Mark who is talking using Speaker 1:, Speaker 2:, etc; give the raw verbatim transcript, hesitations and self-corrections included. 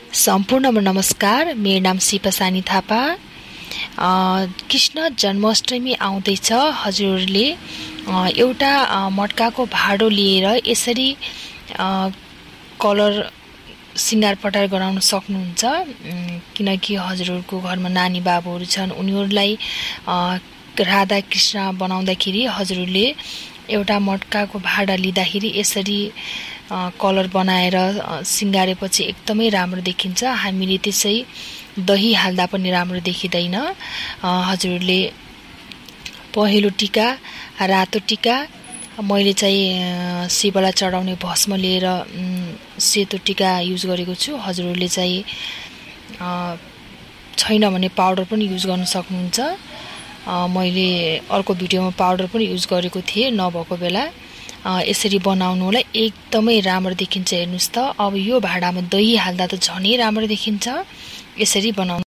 Speaker 1: सम्पूर्ण नमस्कार। मेरो नाम शिपा सानी थापा। कृष्ण जन्माष्टमी आउँदैछ। हजुरहरूले एउटा मटकाको भाडो लिएर यसरी कलर सिंगार पटार गराउन सक्नुहुन्छ। किनकि हजुरहरूको घरमा नानी बाबुहरू छन्, उनीहरूलाई राधा कृष्ण बनाउँदाखेरि हजुरहरूले एउटा मटकाको भाडा लिँदाखेरि यसरी कलर बनाएर सिंगारेपछि एकदमै राम्रो देखिन्छ। हामीले त्यसै दही हाल्दा पनि राम्रो देखिँदैन। हजुरहरूले पहेँलो टीका, रातो टीका, मैले चाहिँ शिवलाई चढाउने भस्म लिएर सेतो टीका युज गरेको छु। हजुरहरूले चाहिँ छैन भने पाउडर पनि युज गर्न सक्नुहुन्छ। मैले अर्को भिडियोमा पाउडर पनि युज गरेको थिएँ नभएको बेला। यसरी बनाउनुलाई एकदमै राम्रो देखिन्छ। हेर्नुस् त, अब यो भाडामा दही हाल्दा त झनै राम्रो देखिन्छ। यसरी बनाउनु